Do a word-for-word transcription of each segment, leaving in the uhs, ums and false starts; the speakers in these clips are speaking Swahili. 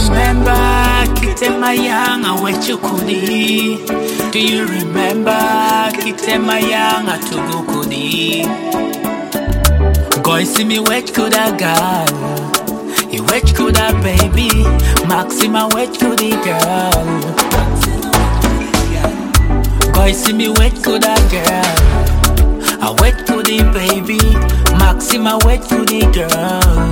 remember Kitema Yanga Wechukudi? Do you remember Kitema Yanga Tugukudi? Go see me wet kuda girl, you wet kuda baby, Maxima wet kudi girl. Go see me wet kuda girl, I wet kudi baby, Maxima wet kudi girl.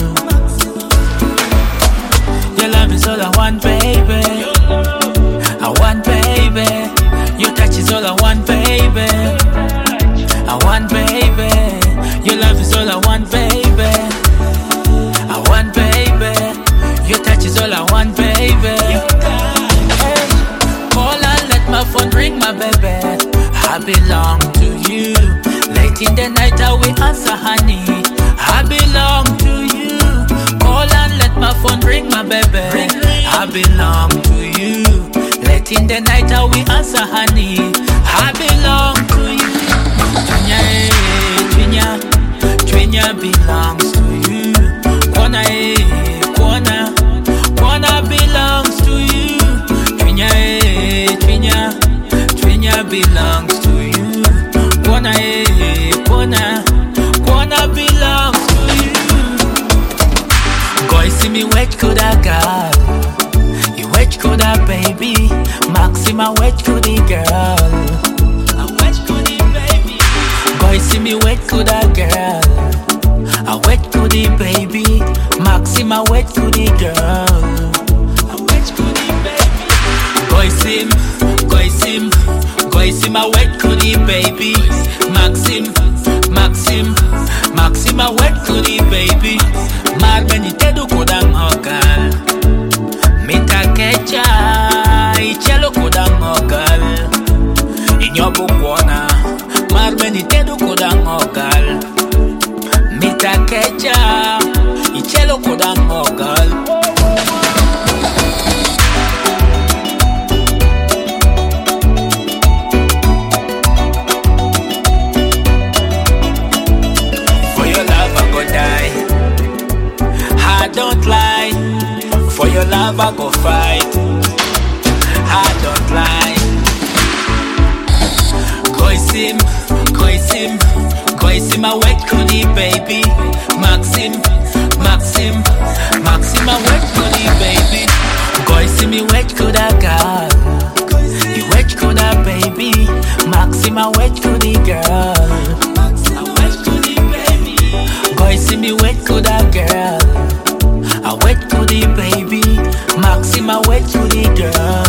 Your love is all I want, baby. I want, baby. Your touch is all I want, baby. I want, baby. Your love is all I want, baby. I want, baby. Your touch is all I want, baby. Hey, call and let my phone ring, my baby. I belong to you. Late in the night I will answer, honey. I belong to you. Call and let my phone ring, my baby. I belong to you. Late in the night I will answer, honey. I belong to you. Twinya, eh, Twinya, Twinya belongs to you. Kwana, eh, Kwana, Kwana belongs to you. Twinya, eh, Twinya, Twinya belongs to you. Kwana, eh, Kwana, Kwana belongs to you. Go see me wet kuda girl, you wet kuda baby, Maxima wet kudi girl. I wet kudi baby. Go see me wet kuda girl, I wet kudi baby, Maxima wet kudi girl. I wet kudi baby. Go see him, go see him, go see my wet kudi baby, Maxim, Maxim, Maxima wet kudi baby. Marben itedu kudang hogal, mita kecha ichelo kudang hogal. Inyobu kuona, marben itedu kudang hogal, mita kecha ichelo kudang hogal. For your love I go die, I don't lie. For your love I go fight, I don't lie. Go sim, go sim, go sim my wet kudi baby, Maxim, Maxim, Maxim my wet kudi baby. Go sim me wet kuda girl, you wet kuda baby, Maxim my wet kudi girl. Go see me wet kuda girl, I wet kudi baby, Maxima wet kudi girl.